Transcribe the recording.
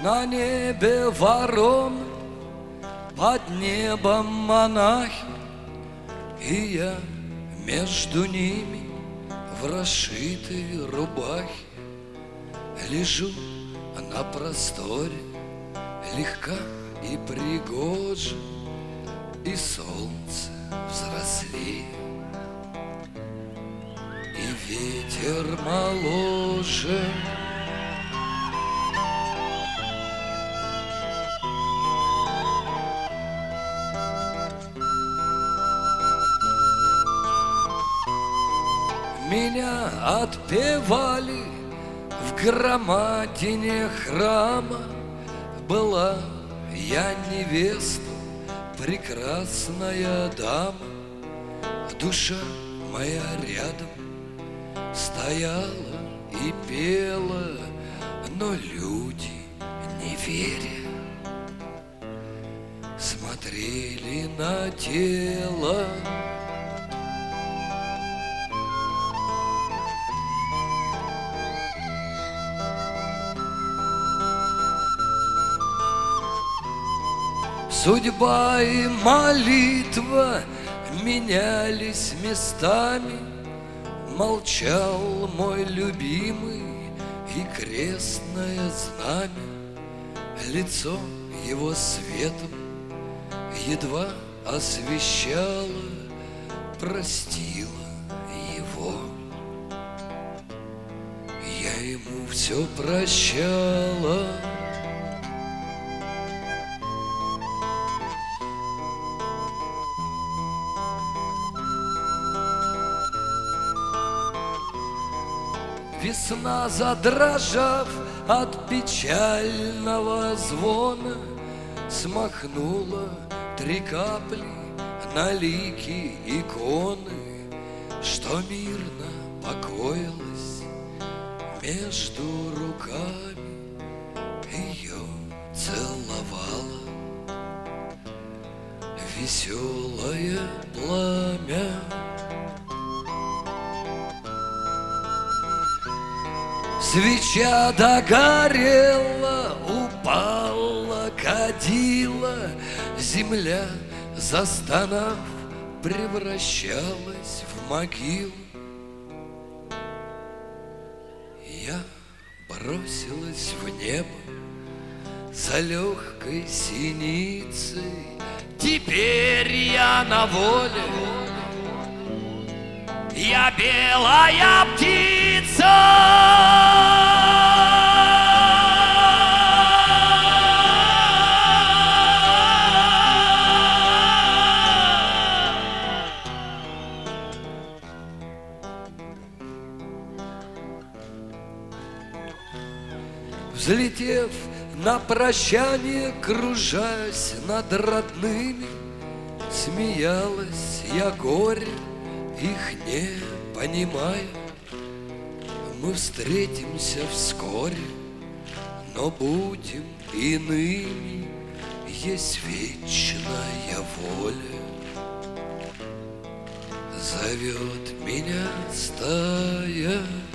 На небе вороны, под небом монахи, и я между ними в расшитой рубахе лежу на просторе, легка и пригожа, и солнце взрослее, и ветер моложе. Меня отпевали в громадине храма. Была я невеста, прекрасная дама. Душа моя рядом стояла и пела, но люди, не веря, смотрели на тело. Судьба и молитва менялись местами. Молчал мой любимый и крестное знамя. Лицо его светом едва освещало, простила его. Я ему все прощала. Весна, задрожав от печального звона, смахнула 3 капли на лики иконы, что мирно покоилась между руками. Ее целовало веселое пламя. Свеча догорела, упала, кадила, земля, застонав, превращалась в могилу. Я бросилась в небо за легкой синицей. Теперь я на воле, я белая птица. Взлетев на прощание, кружась над родными, смеялась я горе, их не понимая. Мы встретимся вскоре, но будем иными, есть вечная воля. Зовет меня стая.